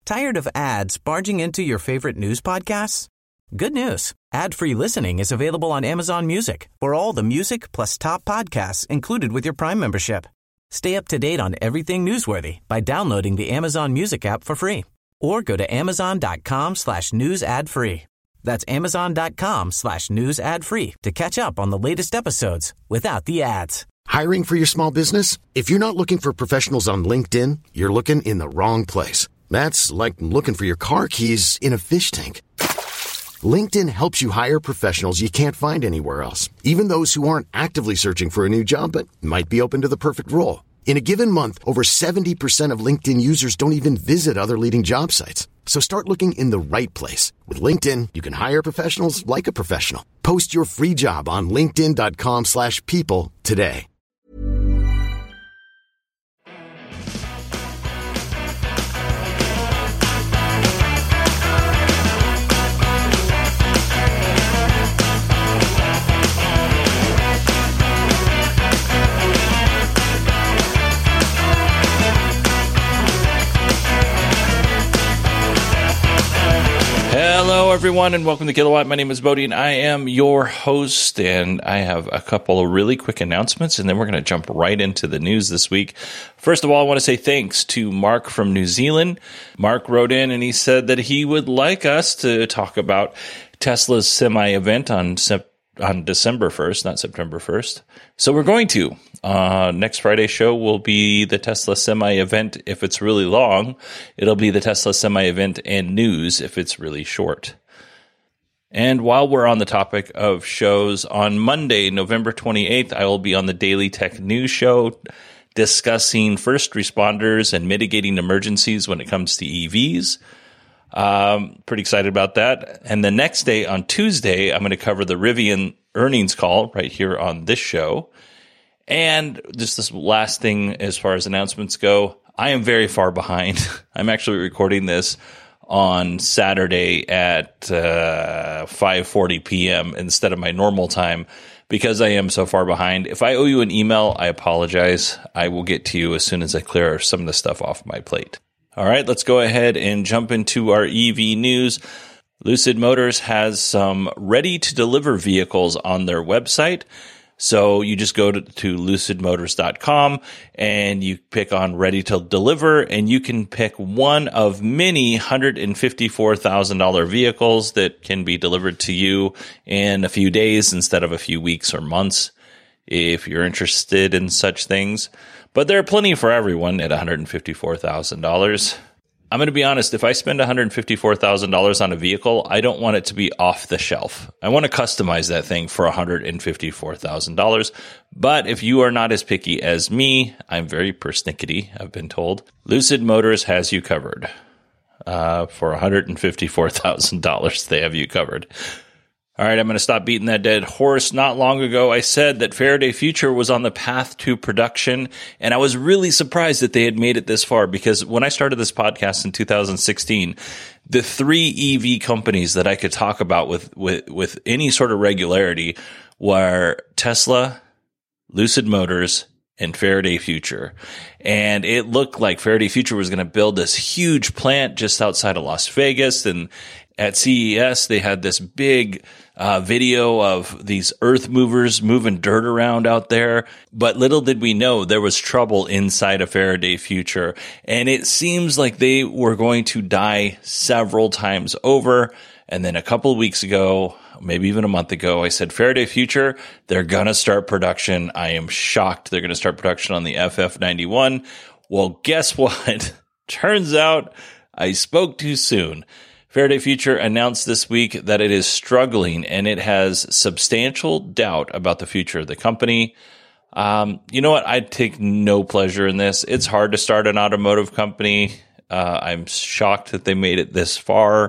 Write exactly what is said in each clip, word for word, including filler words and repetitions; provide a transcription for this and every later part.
Tired of ads barging into your favorite news podcasts? Good news. Ad-free listening is available on Amazon Music for all the music plus top podcasts included with your Prime membership. Stay up to date on everything newsworthy by downloading the Amazon Music app for free or go to amazon.com slash news ad free. That's amazon.com slash news ad free to catch up on the latest episodes without the ads. Hiring for your small business? If you're not looking for professionals on LinkedIn, you're looking in the wrong place. That's like looking for your car keys in a fish tank. LinkedIn helps you hire professionals you can't find anywhere else, even those who aren't actively searching for a new job but might be open to the perfect role. In a given month, over seventy percent of LinkedIn users don't even visit other leading job sites. So start looking in the right place. With LinkedIn, you can hire professionals like a professional. Post your free job on linkedin.com slash people today. Hello, everyone, and welcome to Kilowatt. My name is Bodie, and I am your host, and I have a couple of really quick announcements, and then we're going to jump right into the news this week. First of all, I want to say thanks to Mark from New Zealand. Mark wrote in, and he said that he would like us to talk about Tesla's semi-event on September on December first, not September first. So we're going to. Uh, next Friday's show will be the Tesla semi-event if it's really long. It'll be the Tesla semi-event and news if it's really short. And while we're on the topic of shows, on Monday, November twenty-eighth, I will be on the Daily Tech News Show discussing first responders and mitigating emergencies when it comes to E Vs. Um, pretty excited about that. And the next day, on Tuesday, I'm going to cover the Rivian earnings call right here on this show. And just this last thing as far as announcements go, I am very far behind. I'm actually recording this on Saturday at uh, five forty p.m. instead of my normal time because I am so far behind. If I owe you an email, I apologize. I will get to you as soon as I clear some of the stuff off my plate. All right, let's go ahead and jump into our E V news. Lucid Motors has some ready-to-deliver vehicles on their website. So you just go to, to lucid motors dot com and you pick on ready to deliver, and you can pick one of many one hundred fifty-four thousand dollars vehicles that can be delivered to you in a few days instead of a few weeks or months if you're interested in such things. But there are plenty for everyone at one hundred fifty-four thousand dollars. I'm going to be honest, if I spend one hundred fifty-four thousand dollars on a vehicle, I don't want it to be off the shelf. I want to customize that thing for one hundred fifty-four thousand dollars. But if you are not as picky as me, I'm very persnickety, I've been told. Lucid Motors has you covered. Uh, for one hundred fifty-four thousand dollars, they have you covered. All right, I'm going to stop beating that dead horse. Not long ago, I said that Faraday Future was on the path to production, and I was really surprised that they had made it this far because when I started this podcast in two thousand sixteen, the three E V companies that I could talk about with, with, with any sort of regularity were Tesla, Lucid Motors, and Faraday Future. And it looked like Faraday Future was going to build this huge plant just outside of Las Vegas, and at C E S, they had this big uh, video of these earth movers moving dirt around out there. But little did we know there was trouble inside of Faraday Future. And it seems like they were going to die several times over. And then a couple of weeks ago, maybe even a month ago, I said, Faraday Future, they're going to start production. I am shocked they're going to start production on the F F ninety-one. Well, guess what? Turns out I spoke too soon. Faraday Future announced this week that it is struggling and it has substantial doubt about the future of the company. Um, you know what? I take no pleasure in this. It's hard to start an automotive company. Uh, I'm shocked that they made it this far.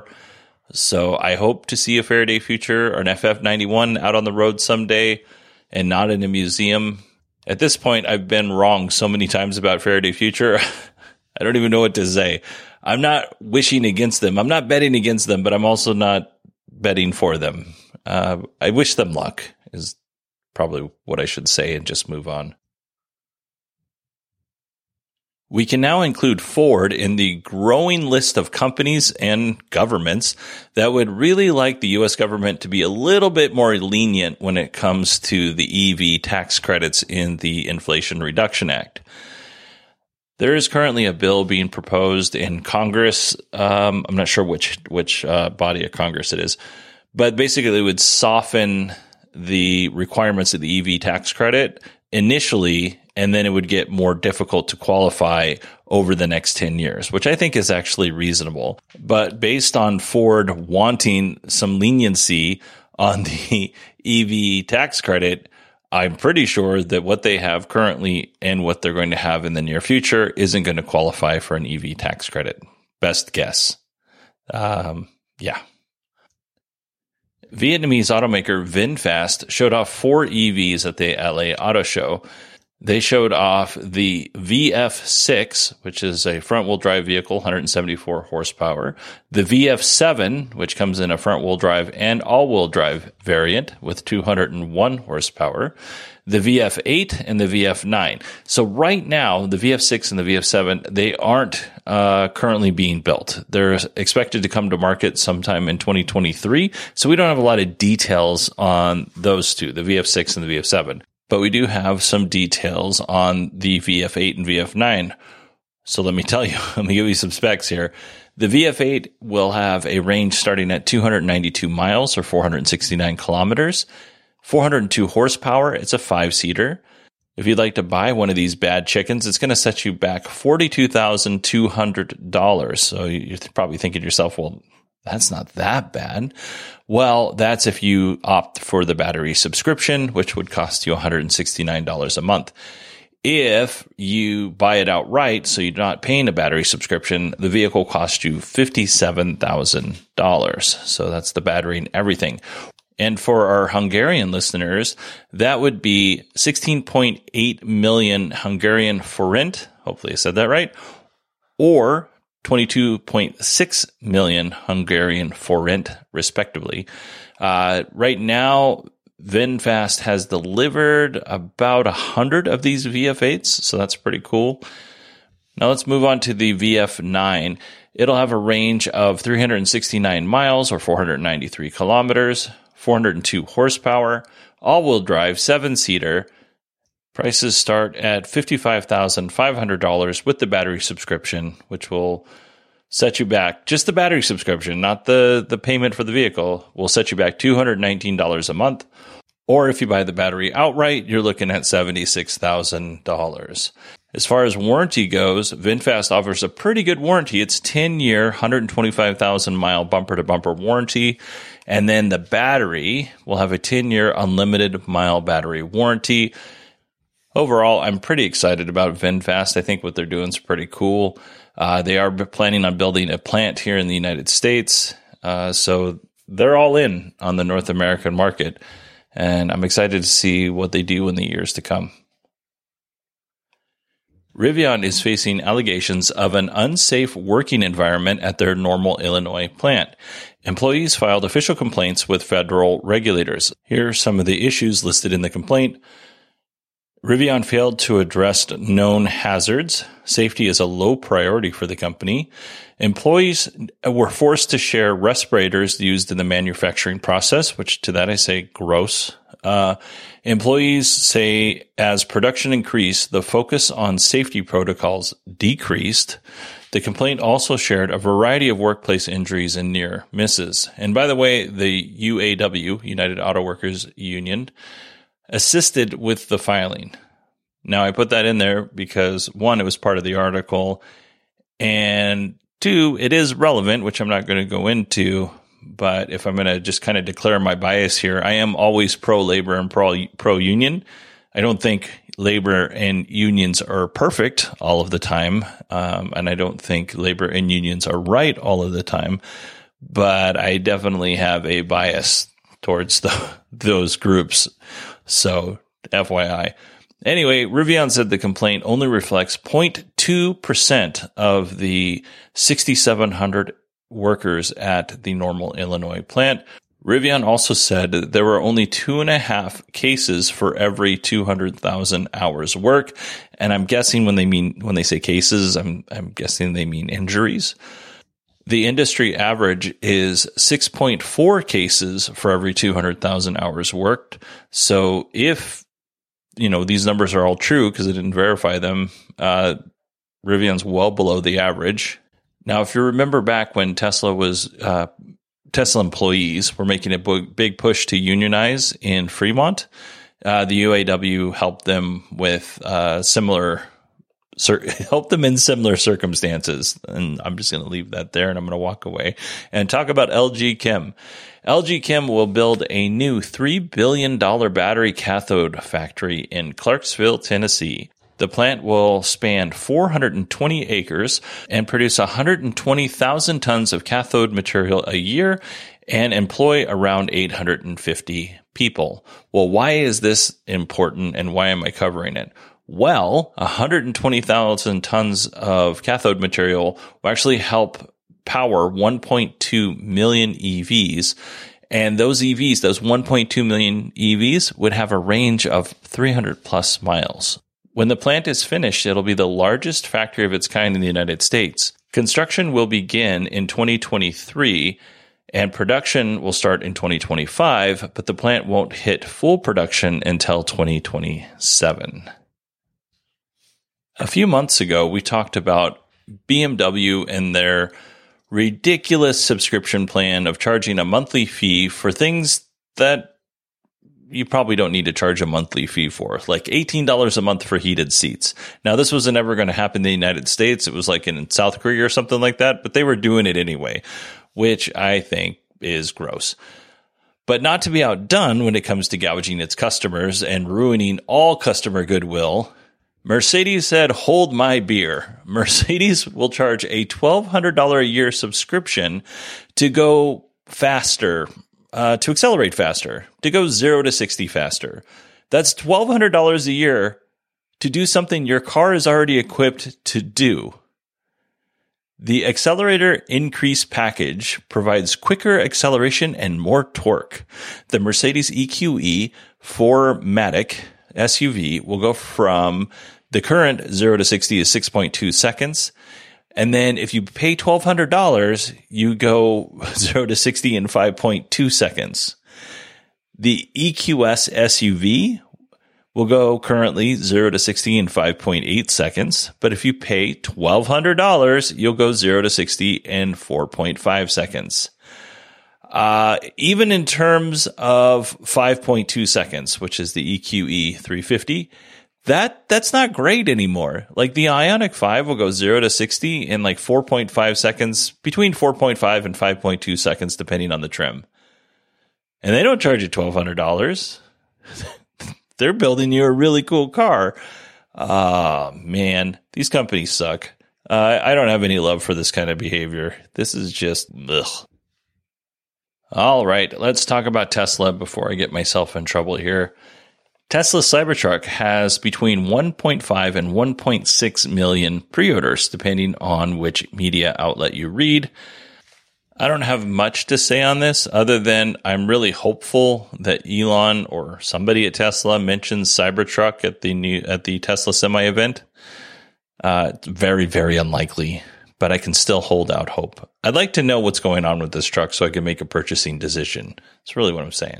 So I hope to see a Faraday Future or an F F ninety-one out on the road someday and not in a museum. At this point, I've been wrong so many times about Faraday Future. I don't even know what to say. I'm not wishing against them. I'm not betting against them, but I'm also not betting for them. Uh, I wish them luck is probably what I should say and just move on. We can now include Ford in the growing list of companies and governments that would really like the U S government to be a little bit more lenient when it comes to the E V tax credits in the Inflation Reduction Act. There is currently a bill being proposed in Congress. Um, I'm not sure which which uh, body of Congress it is, but basically it would soften the requirements of the E V tax credit initially, and then it would get more difficult to qualify over the next ten years, which I think is actually reasonable. But based on Ford wanting some leniency on the E V tax credit, I'm pretty sure that what they have currently and what they're going to have in the near future isn't going to qualify for an E V tax credit. Best guess. Um, yeah. Vietnamese automaker VinFast showed off four E Vs at the L A Auto Show. They showed off the V F six, which is a front-wheel drive vehicle, one hundred seventy-four horsepower. The V F seven, which comes in a front-wheel drive and all-wheel drive variant with two hundred one horsepower. The V F eight and the V F nine. So right now, the V F six and the V F seven, they aren't uh, currently being built. They're expected to come to market sometime in twenty twenty-three. So we don't have a lot of details on those two, the V F six and the V F seven. But we do have some details on the V F eight and V F nine. So let me tell you, let me give you some specs here. The V F eight will have a range starting at two hundred ninety-two miles or four hundred sixty-nine kilometers, four hundred two horsepower. It's a five-seater. If you'd like to buy one of these bad chickens, it's going to set you back forty-two thousand two hundred dollars. So you're probably thinking to yourself, well, that's not that bad. Well, that's if you opt for the battery subscription, which would cost you one hundred sixty-nine dollars a month. If you buy it outright, so you're not paying a battery subscription, the vehicle costs you fifty-seven thousand dollars. So that's the battery and everything. And for our Hungarian listeners, that would be sixteen point eight million Hungarian forint. Hopefully I said that right. Or twenty-two point six million Hungarian forint, respectively. Uh, right now, VinFast has delivered about one hundred of these V F eights, so that's pretty cool. Now let's move on to the V F nine. It'll have a range of three hundred sixty-nine miles or four hundred ninety-three kilometers, four hundred two horsepower, all-wheel drive, seven-seater. Prices start at fifty-five thousand five hundred dollars with the battery subscription, which will set you back, just the battery subscription, not the, the payment for the vehicle, will set you back two hundred nineteen dollars a month. Or if you buy the battery outright, you're looking at seventy-six thousand dollars. As far as warranty goes, VinFast offers a pretty good warranty. It's ten-year, one hundred twenty-five thousand mile bumper-to-bumper warranty. And then the battery will have a ten-year unlimited mile battery warranty. Overall, I'm pretty excited about VinFast. I think what they're doing is pretty cool. Uh, they are planning on building a plant here in the United States. Uh, so they're all in on the North American market. And I'm excited to see what they do in the years to come. Rivian is facing allegations of an unsafe working environment at their Normal, Illinois plant. Employees filed official complaints with federal regulators. Here are some of the issues listed in the complaint. Rivian failed to address known hazards. Safety is a low priority for the company. Employees were forced to share respirators used in the manufacturing process, which to that I say gross. Uh, employees say as production increased, the focus on safety protocols decreased. The complaint also shared a variety of workplace injuries and near misses. And by the way, the U A W, United Auto Workers Union, assisted with the filing. Now, I put that in there because, one, it was part of the article, and two, it is relevant, which I'm not going to go into, but if I'm going to just kind of declare my bias here, I am always pro-labor and pro, pro-union. I don't think labor and unions are perfect all of the time, um, and I don't think labor and unions are right all of the time, but I definitely have a bias towards the, those groups. So, F Y I. Anyway, Rivian said the complaint only reflects zero point two percent of the six thousand seven hundred workers at the Normal, Illinois plant. Rivian also said that there were only two and a half cases for every two hundred thousand hours work. And I'm guessing when they mean, when they say cases, I'm, I'm guessing they mean injuries. The industry average is six point four cases for every two hundred thousand hours worked. So if, you know, these numbers are all true, because I didn't verify them, uh, Rivian's well below the average. Now, if you remember back when Tesla was, uh, Tesla employees were making a big push to unionize in Fremont, uh, the U A W helped them with uh, similar, cir- helped them in similar circumstances. And I'm just going to leave that there, and I'm going to walk away and talk about L G Chem. L G Chem will build a new three billion dollars battery cathode factory in Clarksville, Tennessee. The plant will span four hundred twenty acres and produce one hundred twenty thousand tons of cathode material a year and employ around eight hundred fifty people. Well, why is this important, and why am I covering it? Well, one hundred twenty thousand tons of cathode material will actually help power one point two million E Vs. And those E Vs, those one point two million E Vs, would have a range of three hundred plus miles. When the plant is finished, it'll be the largest factory of its kind in the United States. Construction will begin in twenty twenty-three, and production will start in twenty twenty-five, but the plant won't hit full production until twenty twenty-seven. A few months ago, we talked about B M W and their ridiculous subscription plan of charging a monthly fee for things that you probably don't need to charge a monthly fee for, like eighteen dollars a month for heated seats. Now, this was never going to happen in the United States. It was like in South Korea or something like that, but they were doing it anyway, which I think is gross. But not to be outdone when it comes to gouging its customers and ruining all customer goodwill, Mercedes said, hold my beer. Mercedes will charge a twelve hundred dollars a year subscription to go faster, Uh, to accelerate faster, to go zero to sixty faster. That's twelve hundred dollars a year to do something your car is already equipped to do. The Accelerator Increase package provides quicker acceleration and more torque. The Mercedes E Q E four Matic S U V will go from the current zero to sixty is six point two seconds. And then if you pay twelve hundred dollars, you go zero to sixty in five point two seconds. The E Q S S U V will go currently zero to sixty in five point eight seconds. But if you pay twelve hundred dollars, you'll go zero to sixty in four point five seconds. Uh, even in terms of five point two seconds, which is the E Q E three fifty, That that's not great anymore. Like the Ioniq five will go zero to sixty in like four point five seconds, between four point five and five point two seconds, depending on the trim. And they don't charge you twelve hundred dollars. They're building you a really cool car. Ah, oh, man, these companies suck. Uh, I don't have any love for this kind of behavior. This is just ugh. All right, let's talk about Tesla before I get myself in trouble here. Tesla Cybertruck has between one point five and one point six million pre-orders, depending on which media outlet you read. I don't have much to say on this other than I'm really hopeful that Elon or somebody at Tesla mentions Cybertruck at the new at the Tesla Semi event. Uh, it's very, very unlikely, but I can still hold out hope. I'd like to know what's going on with this truck so I can make a purchasing decision. That's really what I'm saying.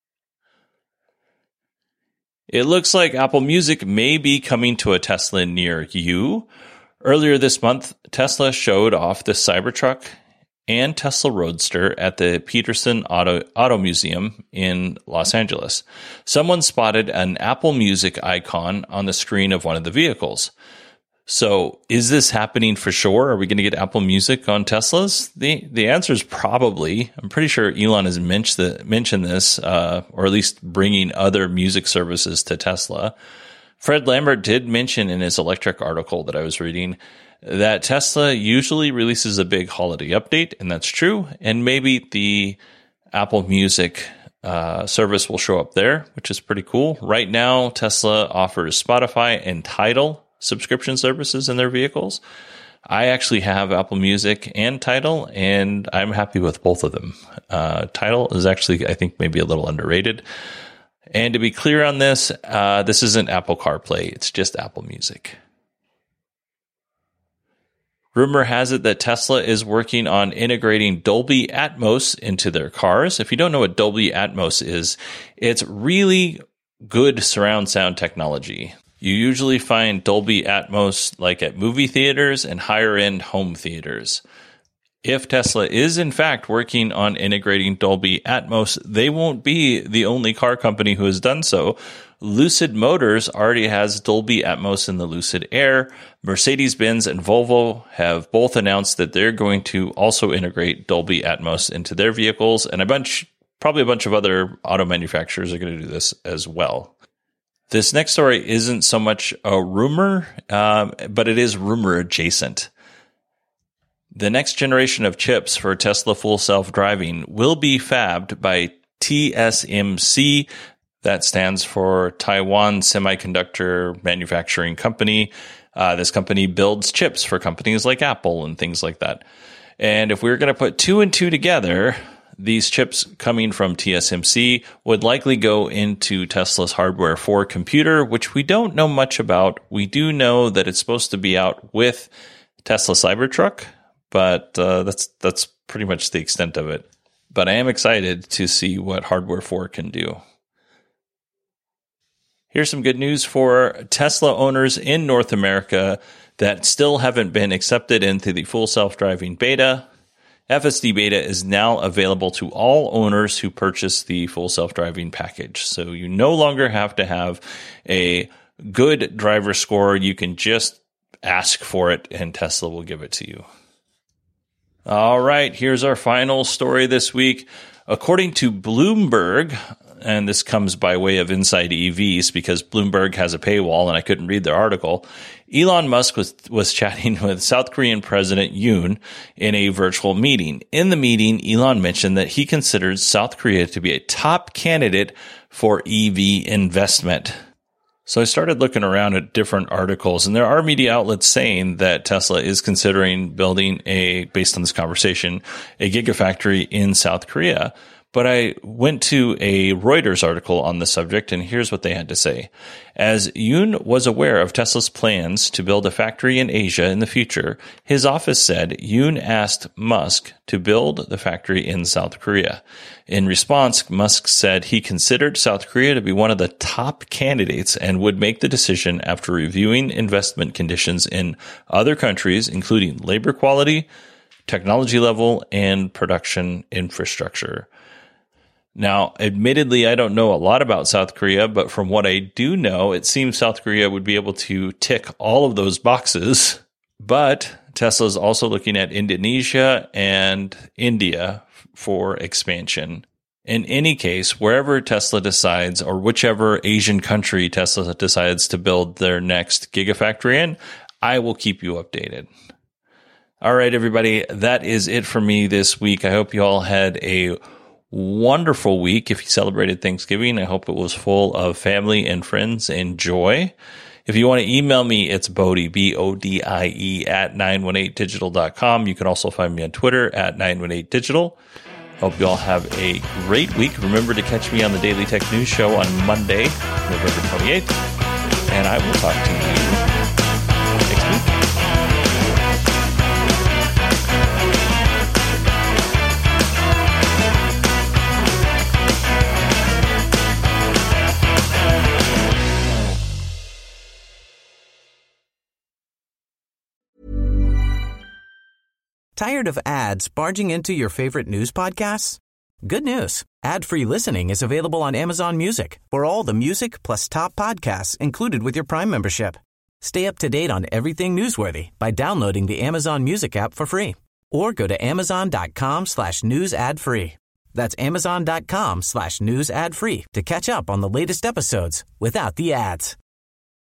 It looks like Apple Music may be coming to a Tesla near you. Earlier this month, Tesla showed off the Cybertruck and Tesla Roadster at the Peterson Auto, Auto Museum in Los Angeles. Someone spotted an Apple Music icon on the screen of one of the vehicles. So is this happening for sure? Are we going to get Apple Music on Teslas? The the answer is probably. I'm pretty sure Elon has mentioned, the, mentioned this, uh, or at least bringing other music services to Tesla. Fred Lambert did mention in his electric article that I was reading that Tesla usually releases a big holiday update, and that's true. And maybe the Apple Music uh, service will show up there, which is pretty cool. Right now, Tesla offers Spotify and Tidal subscription services in their vehicles. I actually have Apple Music and Tidal, and I'm happy with both of them. Uh, Tidal is actually, I think, maybe a little underrated. And to be clear on this, uh, this isn't Apple CarPlay. It's just Apple Music. Rumor has it that Tesla is working on integrating Dolby Atmos into their cars. If you don't know what Dolby Atmos is, it's really good surround sound technology. You usually find Dolby Atmos like at movie theaters and higher-end home theaters. If Tesla is in fact working on integrating Dolby Atmos, they won't be the only car company who has done so. Lucid Motors already has Dolby Atmos in the Lucid Air. Mercedes-Benz and Volvo have both announced that they're going to also integrate Dolby Atmos into their vehicles, and a bunch, probably a bunch of other auto manufacturers are going to do this as well. This next story isn't so much a rumor, um, but it is rumor adjacent. The next generation of chips for Tesla full self-driving will be fabbed by T S M C. That stands for Taiwan Semiconductor Manufacturing Company. Uh, this company builds chips for companies like Apple and things like that. And if we were going to put two and two together, these chips coming from T S M C would likely go into Tesla's Hardware four computer, which we don't know much about. We do know that it's supposed to be out with Tesla Cybertruck, but uh, that's that's pretty much the extent of it. But I am excited to see what Hardware four can do. Here's some good news for Tesla owners in North America that still haven't been accepted into the full self-driving beta. F S D Beta is now available to all owners who purchase the full self-driving package. So you no longer have to have a good driver score. You can just ask for it and Tesla will give it to you. All right, here's our final story this week. According to Bloomberg, and this comes by way of Inside E Vs because Bloomberg has a paywall and I couldn't read their article, Elon Musk was, was chatting with South Korean President Yoon in a virtual meeting. In the meeting, Elon mentioned that he considers South Korea to be a top candidate for E V investment. So I started looking around at different articles, and there are media outlets saying that Tesla is considering building a, based on this conversation, a gigafactory in South Korea. But I went to a Reuters article on the subject, and here's what they had to say. As Yoon was aware of Tesla's plans to build a factory in Asia in the future, his office said Yoon asked Musk to build the factory in South Korea. In response, Musk said he considered South Korea to be one of the top candidates and would make the decision after reviewing investment conditions in other countries, including labor quality, technology level, and production infrastructure. Now, admittedly, I don't know a lot about South Korea, but from what I do know, it seems South Korea would be able to tick all of those boxes. But Tesla is also looking at Indonesia and India for expansion. In any case, wherever Tesla decides, or whichever Asian country Tesla decides to build their next gigafactory in, I will keep you updated. All right, everybody, that is it for me this week. I hope you all had a wonderful week. If you celebrated Thanksgiving, I hope it was full of family and friends and joy. If you want to email me, it's Bodie, B O D I E, at nine one eight digital dot com. You can also find me on Twitter at nine one eight digital. Hope you all have a great week. Remember to catch me on the Daily Tech News Show on Monday, November twenty-eighth, and I will talk to you next week. Tired of ads barging into your favorite news podcasts? Good news. Ad-free listening is available on Amazon Music for all the music plus top podcasts included with your Prime membership. Stay up to date on everything newsworthy by downloading the Amazon Music app for free or go to amazon.com slash news ad free. That's amazon.com slash news ad free to catch up on the latest episodes without the ads.